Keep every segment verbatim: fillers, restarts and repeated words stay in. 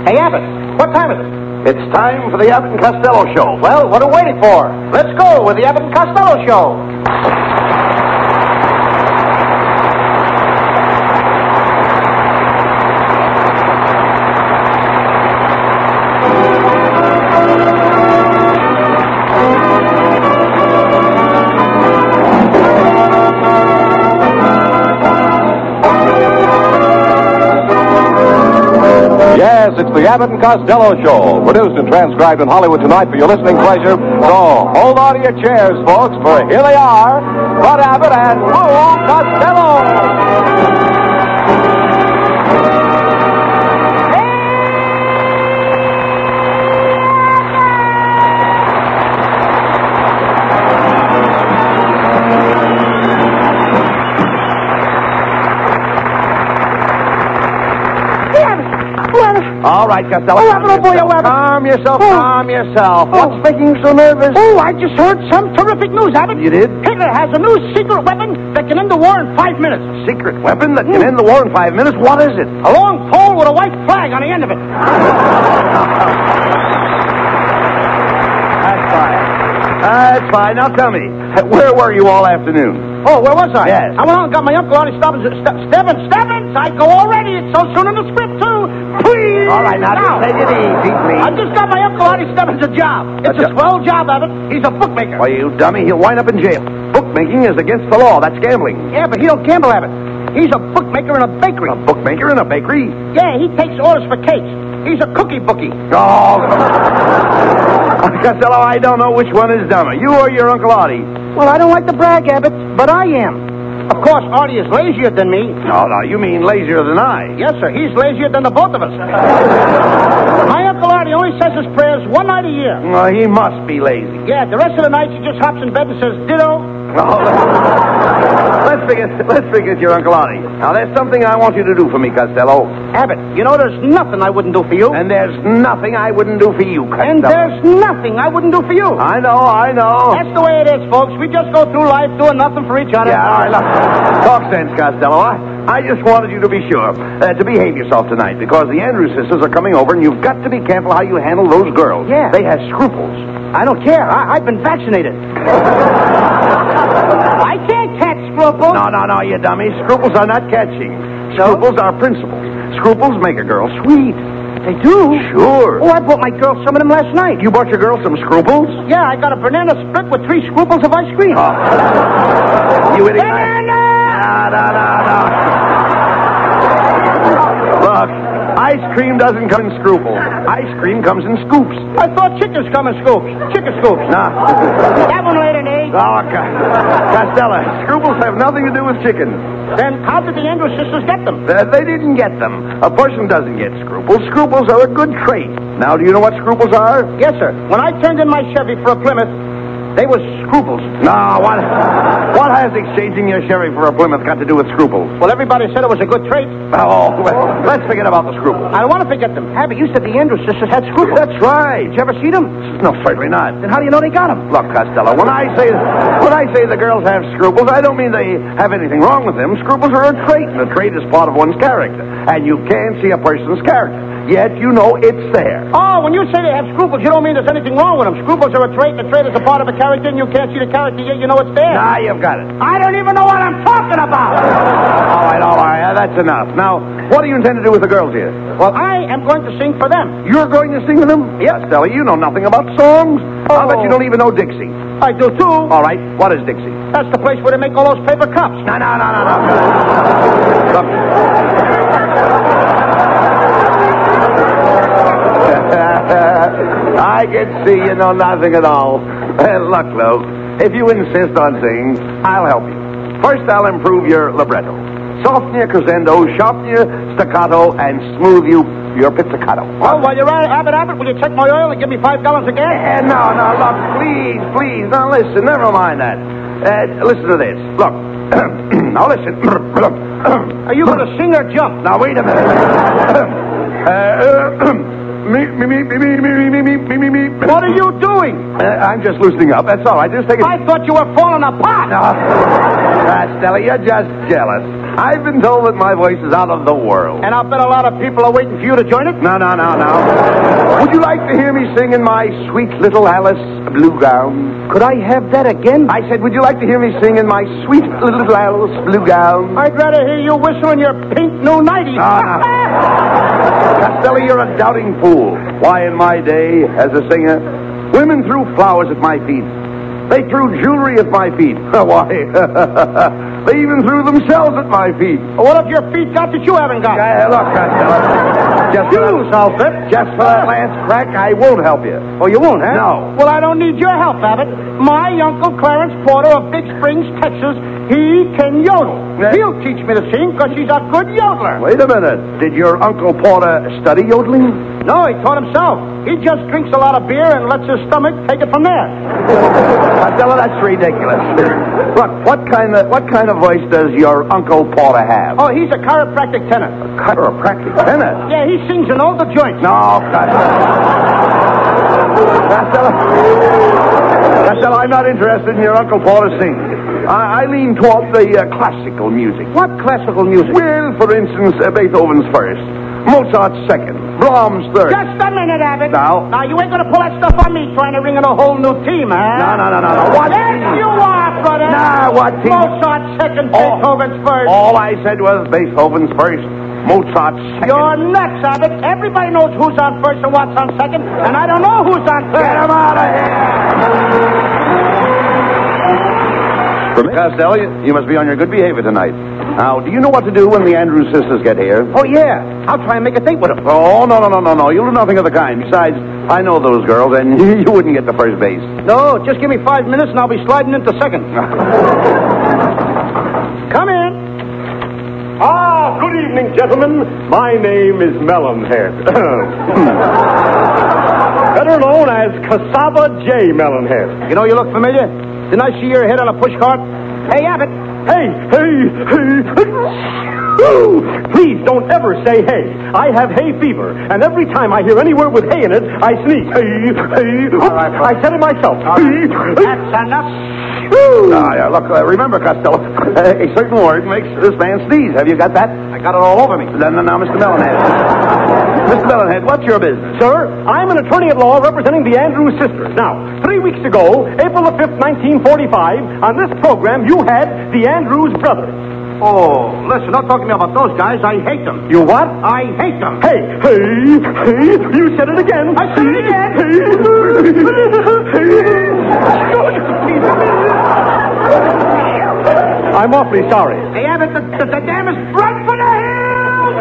Hey, Abbott, what time is it? It's time for the Abbott and Costello Show. Well, what are we waiting for? Let's go with the Abbott and Costello Show. Yes, it's the Abbott and Costello Show, produced and transcribed in Hollywood tonight for your listening pleasure. So hold on to your chairs, folks, for here they are, Bud Abbott and Lou Costello. All right, Costello. Oh, Abbott, oh, boy, oh, Abbott. Calm yourself, Oh. calm yourself. Oh. What's making you so nervous? Oh, I just heard some terrific news, Abbott. You did? Hitler has a new secret weapon that can end the war in five minutes. Secret weapon that can end the war in five minutes? What is it? A long pole with a white flag on the end of it. That's fine. That's fine. Now tell me, where were you all afternoon? Oh, where was I? Yes. I went out and got my uncle Artie Stebbins. Stebbins, Stebbins! I go already. It's so soon in the script, too. Please! All right, now, just take it easy, please. I just got my uncle Artie Stebbins a job. It's A a, jo- swell job, Abbott. He's a bookmaker. Why, you dummy, he'll wind up in jail. Bookmaking is against the law. That's gambling. Yeah, but he don't gamble, Abbott. He's a bookmaker in a bakery. A bookmaker in a bakery? Yeah, he takes orders for cakes. He's a cookie bookie. Oh. Costello, I don't know which one is dumber, you or your Uncle Artie. Well, I don't like to brag, Abbott, but I am. Of course, Artie is lazier than me. No, no, you mean lazier than I. Yes, sir. He's lazier than the both of us. My Uncle Artie only says his prayers one night a year. Well, he must be lazy. Yeah, the rest of the night he just hops in bed and says ditto. Oh, let's forget, let's forget your Uncle Artie. Now, there's something I want you to do for me, Costello. Abbott, you know there's nothing I wouldn't do for you. And there's nothing I wouldn't do for you, Costello. And there's nothing I wouldn't do for you. I know, I know. That's the way it is, folks. We just go through life doing nothing for each other. Yeah, all right, look. Talk sense, Costello. I, I just wanted you to be sure uh, to behave yourself tonight because the Andrews sisters are coming over and you've got to be careful how you handle those girls. Yeah. They have scruples. I don't care. I, I've been vaccinated. I can't catch scruples. No, no, no, you dummy. Scruples are not catching. Scruples are principles. Scruples make a girl sweet. They do? Sure. Oh, I bought my girl some of them last night. You bought your girl some scruples? Yeah, I got a banana split with three scruples of ice cream. Oh. You idiot. Banana! No, no, no, no. Look, ice cream doesn't come in scruples. Ice cream comes in scoops. I thought chickens come in scoops. Chicken scoops. No. That one laid an egg. Oh, Costello, scruples have nothing to do with chicken. Then how did the Andrews sisters get them? Uh, they didn't get them. A person doesn't get scruples. Scruples are a good trait. Now, do you know what scruples are? Yes, sir. When I turned in my Chevy for a Plymouth, they were scruples. No, what what has exchanging your Chevy for a Plymouth got to do with scruples? Well, everybody said it was a good trait. Oh, well, let's forget about the scruples. I don't want to forget them. Abby, you said the Andrews sisters had scruples. That's right. Did you ever see them? No, certainly not. Then how do you know they got them? Look, Costello, when I say when I say the girls have scruples, I don't mean they have anything wrong with them. Scruples are a trait, and a trait is part of one's character. And you can't see a person's character, yet you know it's there. Oh, when you say they have scruples, you don't mean there's anything wrong with them. Scruples are a trait, and a trait is a part of a character, and you can't see the character, yet you know it's there. Nah, you've got it. I don't even know what I'm talking about. All right, all right, uh, that's enough. Now, what do you intend to do with the girls here? Well, I am going to sing for them. You're going to sing to them? Yes, Costello, you know nothing about songs. Oh. I'll bet you don't even know Dixie. I do, too. All right, what is Dixie? That's the place where they make all those paper cups. No, no, no, no, no. Look. I can see you know nothing at all. Well, look, Lou, if you insist on singing, I'll help you. First, I'll improve your libretto. Soften your crescendo, sharpen your staccato, and smooth you your pizzicato. Oh, while you're at it, Abbott, Abbott, will you check my oil and give me five gallons of gas? Eh, no, no, look, please, please. Now, listen, never mind that. Uh, listen to this. Look. Now, listen. Are you going to sing or jump? Now, wait a minute. uh, me, me, me, me, me, me, me, me, me, me, me. What are you doing? Uh, I'm just loosening up. That's all right. Just take it. I thought you were falling apart. No. Ah, Stella, you're just jealous. I've been told that my voice is out of the world. And I'll bet a lot of people are waiting for you to join it. No, no, no, no. Would you like to hear me sing in my sweet little Alice blue gown? Could I have that again? I said, would you like to hear me sing in my sweet little Alice blue gown? I'd rather hear you whistle in your pink new nighties. No, no. Costello, you're a doubting fool. Why, in my day, as a singer, women threw flowers at my feet. They threw jewelry at my feet. Why, they even threw themselves at my feet. What if your feet got that you haven't got? Uh, look, Costello. Just for You, that, Alfred. just for that last crack, I won't help you. Oh, you won't, huh? No. Well, I don't need your help, Abbott. My Uncle Clarence Porter of Big Springs, Texas, he can yodel. Yeah. He'll teach me to sing because he's a good yodeler. Wait a minute. Did your Uncle Porter study yodeling? No, he taught himself. He just drinks a lot of beer and lets his stomach take it from there. Costello, that's ridiculous. Look, what kind of what kind of voice does your Uncle Porter have? Oh, he's a chiropractic tenor. Chiropractic tenor? Yeah, he sings in all the joints. No, Costello. Costello. Costello, I'm not interested in your Uncle Porter singing. I, I lean toward the uh, classical music. What classical music? Well, for instance, uh, Beethoven's first, Mozart's second, Brahms' third. Just a minute, Abbott. Now? Now, you ain't going to pull that stuff on me trying to ring in a whole new team, huh? No, no, no, no, no. What Yes, team? you are, brother. Nah, what team? Mozart's second, Oh. Beethoven's first. All I said was Beethoven's first, Mozart's second. You're nuts, Abbott. Everybody knows who's on first and what's on second, and I don't know who's on third. Get him out of here! Costello, you, you must be on your good behavior tonight. Now, do you know what to do when the Andrews sisters get here? Oh, yeah. I'll try and make a date with them. Oh, no, no, no, no, no. You'll do nothing of the kind. Besides, I know those girls, and you wouldn't get to first base. No, just give me five minutes, and I'll be sliding into second. Come in. Ah, good evening, gentlemen. My name is Melonhead. Better known as Cassava J. Melonhead. You know, you look familiar. Didn't I see your head on a pushcart? Hey, Abbott. Hey, hey, hey. Ooh, please don't ever say hey. I have hay fever, and every time I hear any word with hay in it, I sneeze. Hey, hey. All right, all right. I said it myself. All Hey, right. hey. That's enough. Ah, yeah, look, uh, remember, Costello, uh, a certain word makes this man sneeze. Have you got that? I got it all over me. Now, now, Mister Melonhead. Mister Melonhead, what's your business? Sir, I'm an attorney at law representing the Andrews sisters. Now, three weeks ago, April the fifth, nineteen forty-five, on this program, you had the Andrews brothers. Oh, listen, don't talk to me about those guys. I hate them. You what? I hate them. Hey, hey, hey, you said it again. I said it again. I'm awfully sorry. Hey, Abbott, the, the, the dam is run for the hills!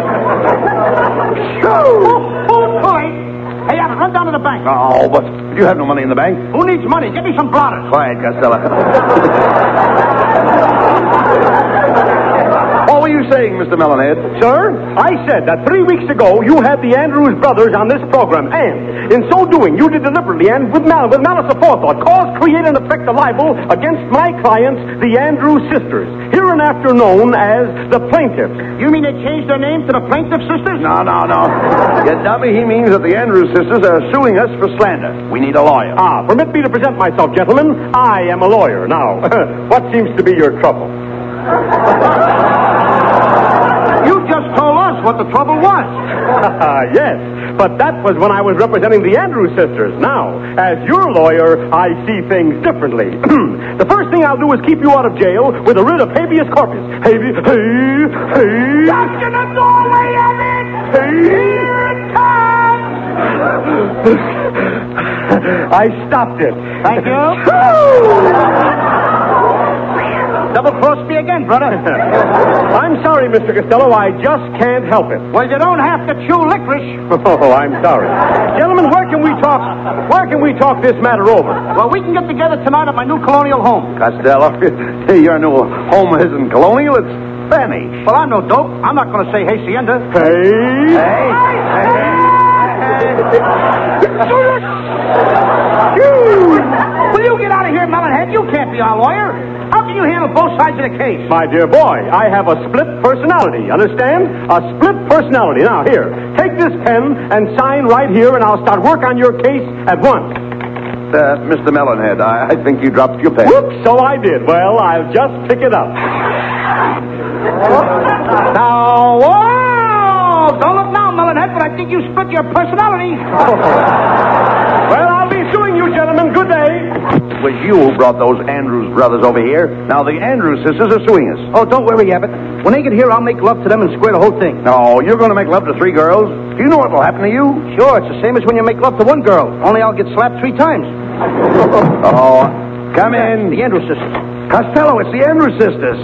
oh, oh, toy. Hey, Abbott, run down to the bank. Oh, but you have no money in the bank. Who needs money? Give me some blotters. Quiet, Costello. What were you saying, Mister Melonhead? Sir, I said that three weeks ago you had the Andrews brothers on this program, and in so doing, you did deliberately and with, mal- with malice aforethought cause, create, and effect a libel against my clients, the Andrews sisters, hereinafter known as the plaintiffs. You mean they changed their name to the Plaintiff Sisters? No, no, no. You dummy, he means that the Andrews sisters are suing us for slander. We need a lawyer. Ah, permit me to present myself, gentlemen. I am a lawyer. Now, what seems to be your trouble? You just told us what the trouble was. Yes, but that was when I was representing the Andrews sisters. Now, as your lawyer, I see things differently. The first thing I'll do is keep you out of jail with a writ of habeas corpus. Habeas, hey, hey. Duck in the doorway of it! Here it comes! I stopped it. Thank you. Double-crossed me again, brother. I'm sorry, Mister Costello. I just can't help it. Well, you don't have to chew licorice. Oh, I'm sorry. Gentlemen, where can we talk? Where can we talk this matter over? Well, we can get together tonight at my new colonial home. Costello, your new home isn't colonial, it's Spanish. Well, I'm no dope. I'm not going to say hacienda. Hey. Will you get out of here, Melonhead? You can't be our lawyer. How can you handle both sides of the case? My dear boy, I have a split personality. Understand? A split personality. Now, here, take this pen and sign right here, and I'll start work on your case at once. Uh, Mister Melonhead, I, I think you dropped your pen. Whoops, so I did. Well, I'll just pick it up. Now, whoa! Don't look now, Melonhead, but I think you split your personality. Well, I'll be suing you, gentlemen. Good day. It was you who brought those Andrews brothers over here. Now the Andrews sisters are suing us. Oh, don't worry, Abbott. When they get here, I'll make love to them and square the whole thing. No, you're going to make love to three girls? Do you know what will happen to you? Sure, it's the same as when you make love to one girl. Only I'll get slapped three times. Oh, come in. The Andrews sisters. Costello, it's the Andrews sisters.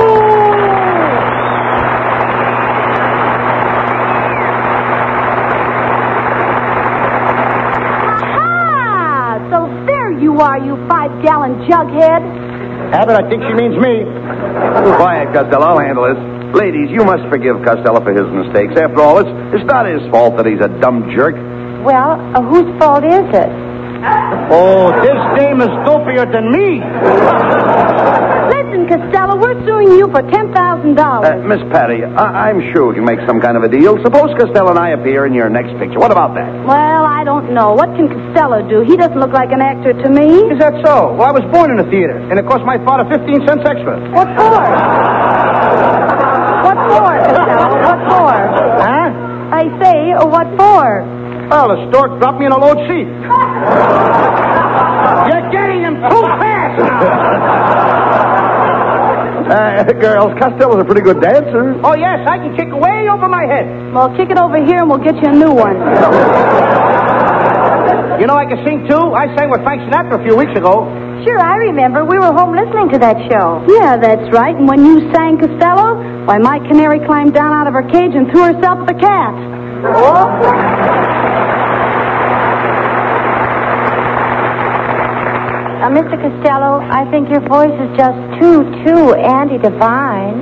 Aha! So there you are, you five-gallon jughead. Abbott, I think she means me. Quiet, Costello. I'll handle this. Ladies, you must forgive Costello for his mistakes. After all, it's, it's not his fault that he's a dumb jerk. Well, uh, whose fault is it? Oh, this dame is dopier than me. Listen, Costello, we're suing you for ten thousand Uh, dollars. Miss Patty, I- I'm sure we can make some kind of a deal. Suppose Costello and I appear in your next picture. What about that? Well, I don't know. What can Costello do? He doesn't look like an actor to me. Is that so? Well, I was born in a theater, and it cost my father fifteen cents extra. What for? What for, Costello? What for? Huh? I say, uh, what for? Well, the stork dropped me in a load seat. You're getting him too fast now. Uh, girls, Costello's a pretty good dancer. Oh, yes, I can kick way over my head. Well, kick it over here and we'll get you a new one. You know I can sing, too. I sang with Frank Sinatra a few weeks ago. Sure, I remember. We were home listening to that show. Yeah, that's right. And when you sang, Costello, why, my canary climbed down out of her cage and threw herself at the cat. Oh. Uh, Mister Costello, I think your voice is just too, too Andy Devine.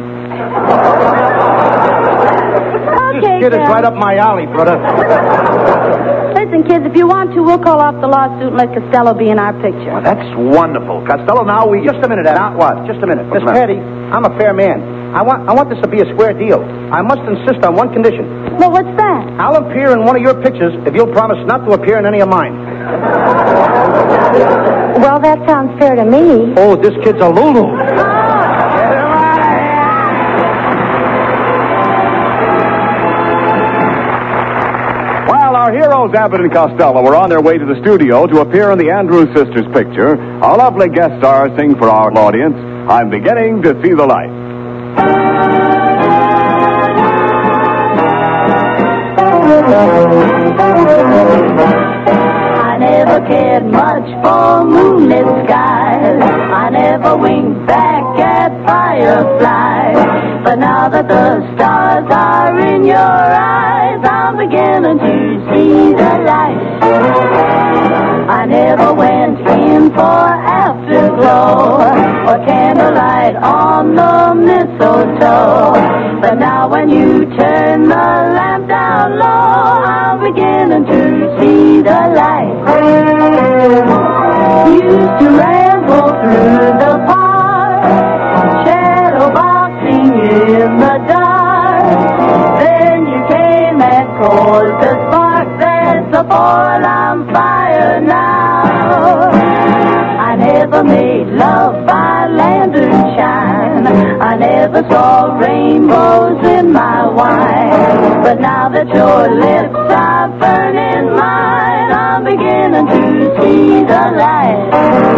Okay, This kid is Cal. right up my alley, brother. Listen, kids, if you want to, we'll call off the lawsuit and let Costello be in our picture. Well, that's wonderful. Costello, now we... Just a minute, Adam. Now, what? Just a minute. What's Miss the matter? Patty, I'm a fair man. I want I want this to be a square deal. I must insist on one condition. Well, what's that? I'll appear in one of your pictures if you'll promise not to appear in any of mine. Well, that sounds fair to me. Oh, this kid's a Lulu. While our heroes Abbott and Costello were on their way to the studio to appear in the Andrews Sisters picture, our lovely guest stars sing for our audience, I'm beginning to see the light. I never cared much for moonlit skies. I never winked back at fireflies. But now that the stars are in your eyes, I'm beginning to see the light. I never went in for afterglow or candlelight on the mistletoe. But now when you turn the lamp down low, I'm beginning to see the light. Used to ramble through the park, shadow boxing in the dark. Then you came and caused a spark that's a boil on fire now. I never made love by lantern shine. I never saw rainbows in my wine. But now that your lips are burning mine, I'm beginning to see the light.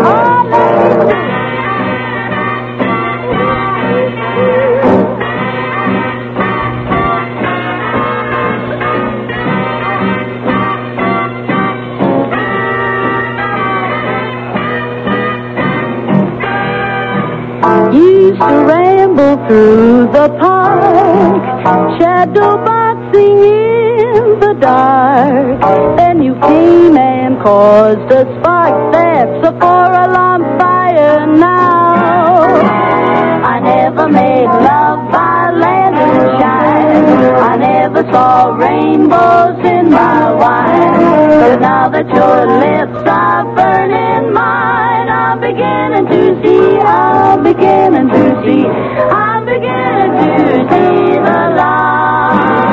Used to ramble through the park, shadow boxing in the dark. Then you came and caused a spark that's a four-alarm fire now. I never made love by lantern shine. I never saw rainbows in my wine. But now that your lips are burning mine, I'm beginning to see, I'm beginning to see, I'm beginning to see the light.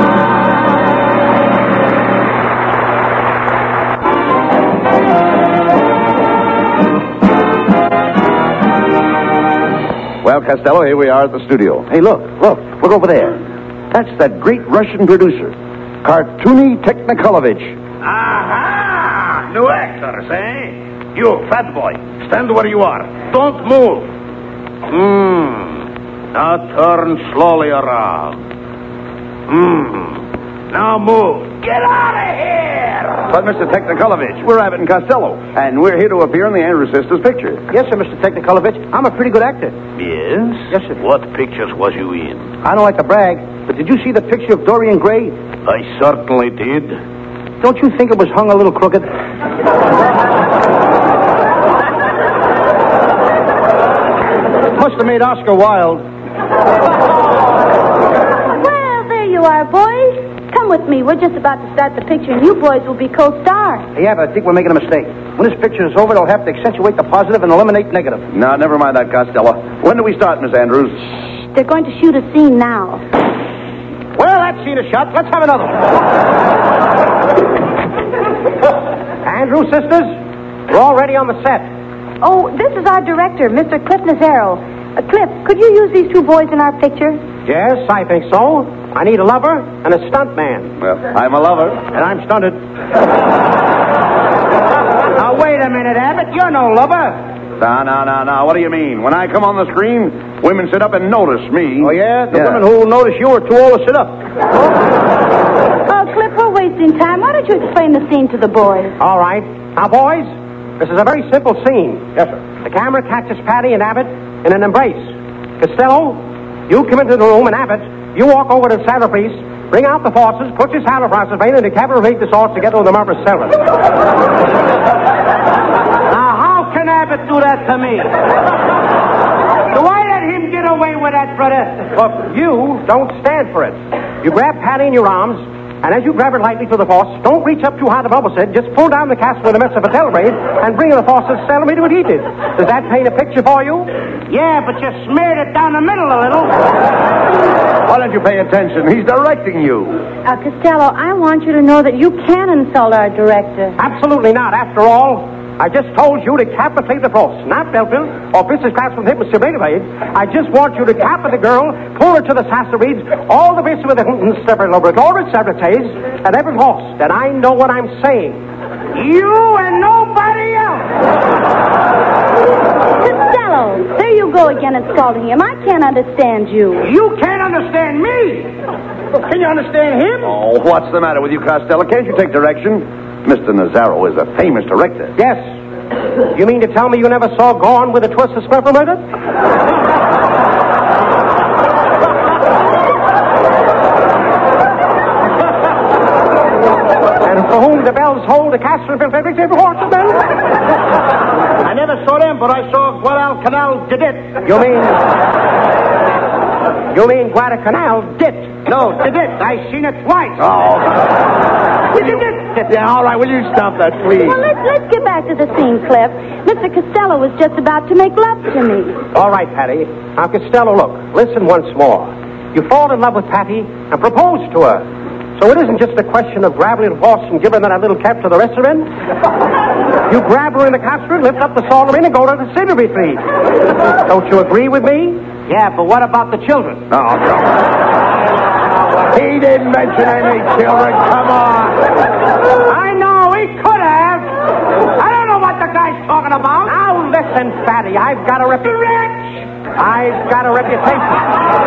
Well, Costello, here we are at the studio. Hey, look, look, look over there. That's that great Russian producer, Kartuny Technikolovich. Aha! New actors, eh? You, fat boy, stand where you are. Don't move. Hmm. Now turn slowly around. Hmm. Now move. Get out of here! But, Mister Technikolovich, we're Abbott and Costello, and we're here to appear in the Andrews Sisters picture. Yes, sir, Mister Technikolovich. I'm a pretty good actor. Yes? Yes, sir. What pictures was you in? I don't like to brag, but did you see the picture of Dorian Gray? I certainly did. Don't you think it was hung a little crooked? Must have made Oscar wild. Well, there you are, boys. Come with me. We're just about to start the picture, and you boys will be co-stars. Yeah, but I think we're making a mistake. When this picture is over, they'll have to accentuate the positive and eliminate negative. No, never mind that, Costello. When do we start, Miss Andrews? They're going to shoot a scene now. Well, that scene is shot. Let's have another one. Andrews Sisters, we're all ready on the set. Oh, this is our director, Mister Cliff Nazaro. Uh, Cliff, could you use these two boys in our picture? Yes, I think so. I need a lover and a stunt man. Well, I'm a lover. And I'm stunted. Now, wait a minute, Abbott. You're no lover. No, no, no, no. What do you mean? When I come on the screen, women sit up and notice me. Oh, yeah? The Yeah. women who will notice you are too old to sit up. Oh, Cliff, we're wasting time. Why don't you explain the scene to the boys? All right. Now, boys, this is a very simple scene. Yes, sir. The camera catches Patty and Abbott in an embrace. Costello, you come into the room, and Abbott, you walk over to the saddle piece, bring out the forces, put your saddle process vein, and decapitate the sauce together with the Marvis Selden. Now, how can Abbott do that to me? Why let him get away with that, brother? Look, you don't stand for it. You grab Patty in your arms, and as you grab her lightly to the force, don't reach up too high to bubble set. Just pull down the castle with a mess of a telebraid and bring her the force as centimeter what he did. Does that paint a picture for you? Yeah, but you smeared it down the middle a little. Why don't you pay attention? He's directing you. Uh, Costello, I want you to know that you can insult our director. Absolutely not. After all, I just told you to decapitate the force, not Belfield or business class with him with Blade. I just want you to cap the girl, pull her to the sassarides, all the bits with the separate laboratories, sabotage, and every horse. That I know what I'm saying. You and nobody else. Costello, there you go again insulting him. I can't understand you. You can't understand me. Can you understand him? Oh, what's the matter with you, Costello? Can't you take direction? Mister Nazaro is a famous director. Yes. You mean to tell me you never saw Gone with a Twist of Smurf murder? And for whom the bells hold the Catherine Bill Frederick's every horse of them? I never saw them, but I saw Guadalcanal did it. You mean... You mean Guadalcanal did? No, did it. I seen it twice. Oh. Did it? Yeah, all right. Will you stop that, please? Well, let's, let's get back to the scene, Cliff. Mister Costello was just about to make love to me. All right, Patty. Now, Costello, look. Listen once more. You fall in love with Patty and propose to her. So it isn't just a question of grabbing the horse and giving her that little cap to the restaurant. You grab her in the costume, lift up the salary, and go to the scenery retreat. Don't you agree with me? Yeah, but what about the children? Oh, no. He didn't mention any children. Come on. I know, he could have. I don't know what the guy's talking about. Now listen, Fatty, I've got a reputation. I've got a reputation.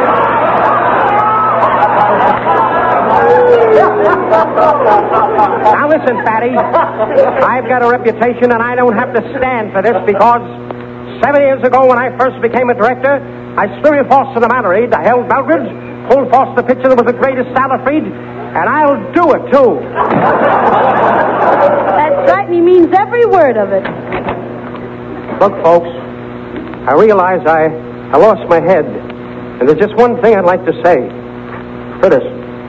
Now listen, Fatty, I've got a reputation and I don't have to stand for this because seven years ago when I first became a director, I slew force to the Mallory, I held Belgrade, pulled force the picture that was the greatest Salafried, and I'll do it, too. That's right, and he means every word of it. Look, folks, I realize I, I lost my head, and there's just one thing I'd like to say. Phyllis.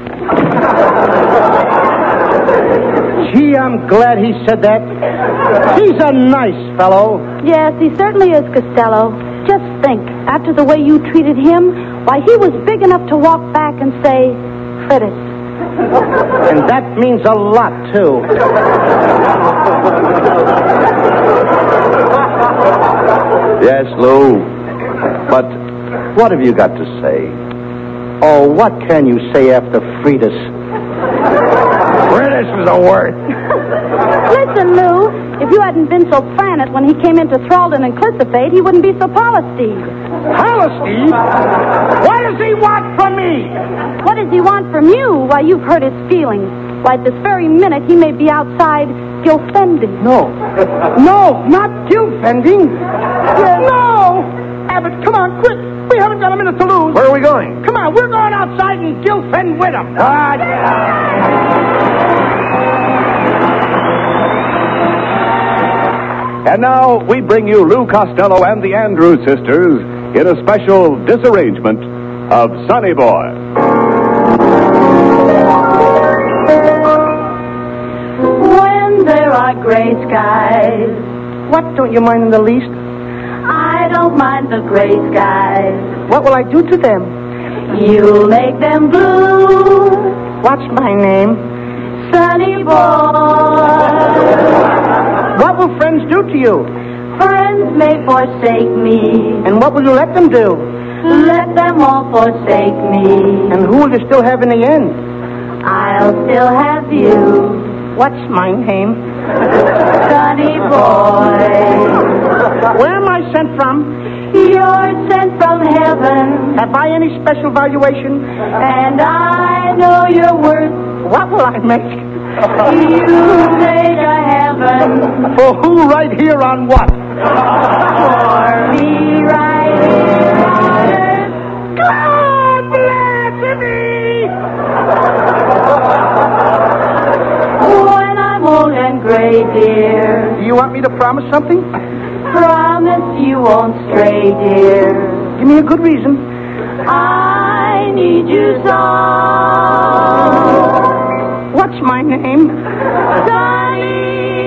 Gee, I'm glad he said that. He's a nice fellow. Yes, he certainly is, Costello. Just think, after the way you treated him, why, he was big enough to walk back and say, Phyllis. And that means a lot, too. Yes, Lou. But What have you got to say? Oh, what can you say after Frida's? British was a word. Listen, Lou, if you hadn't been so frantic when he came into Thraldon and Clissophate, he wouldn't be so Palestine. Palestine? What does he want from me? What does he want from you? Why, you've hurt his feelings. Why, at this very minute, he may be outside Gilfending. No. No, not Gilfending. No! Abbott, come on, quick. We haven't got a minute to lose. Where are we going? Come on, we're going outside and Gilfend with him. Ah, yeah. And now we bring you Lou Costello and the Andrews Sisters in a special disarrangement of Sonny Boy. When there are gray skies, What don't you mind in the least? I don't mind the gray skies. What will I do to them? You'll make them blue, What's my name? sunny boy. What will friends do to you? Friends may forsake me, And what will you let them do? let them all forsake me. And who will you still have in the end? I'll still have you, What's my name? sunny boy. Where am I sent from? You're sent from heaven, Have I any special valuation? and I know your worth. What will I make? You made a heaven For who right here on what? for me right here on earth. God bless me! When I'm old and gray, dear, Do you want me to promise something? promise you won't stray, dear. Give me a good reason. I need you so. What's my name? Sunny